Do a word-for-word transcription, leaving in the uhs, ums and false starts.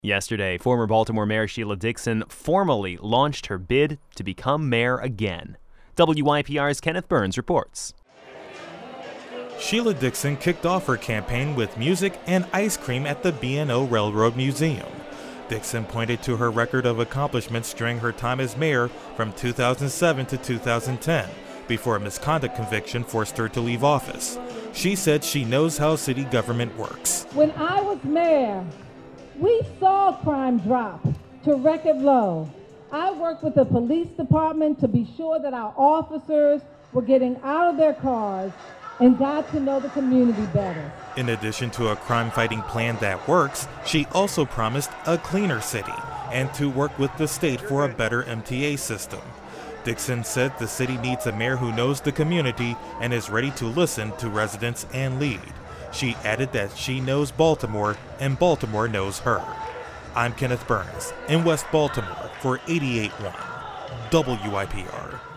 Yesterday, former Baltimore Mayor Sheila Dixon formally launched her bid to become mayor again. W I P R's Kenneth Burns reports. Sheila Dixon kicked off her campaign with music and ice cream at the B and O Railroad Museum. Dixon pointed to her record of accomplishments during her time as mayor from two thousand seven to two thousand ten, before a misconduct conviction forced her to leave office. She said she knows how city government works. When I was mayor, we saw crime drop to record low. I worked with the police department to be sure that our officers were getting out of their cars and got to know the community better. In addition to a crime-fighting plan that works, she also promised a cleaner city and to work with the state for a better M T A system. Dixon said the city needs a mayor who knows the community and is ready to listen to residents and lead. She added that she knows Baltimore and Baltimore knows her. I'm Kenneth Burns in West Baltimore for eighty-eight point one W I P R.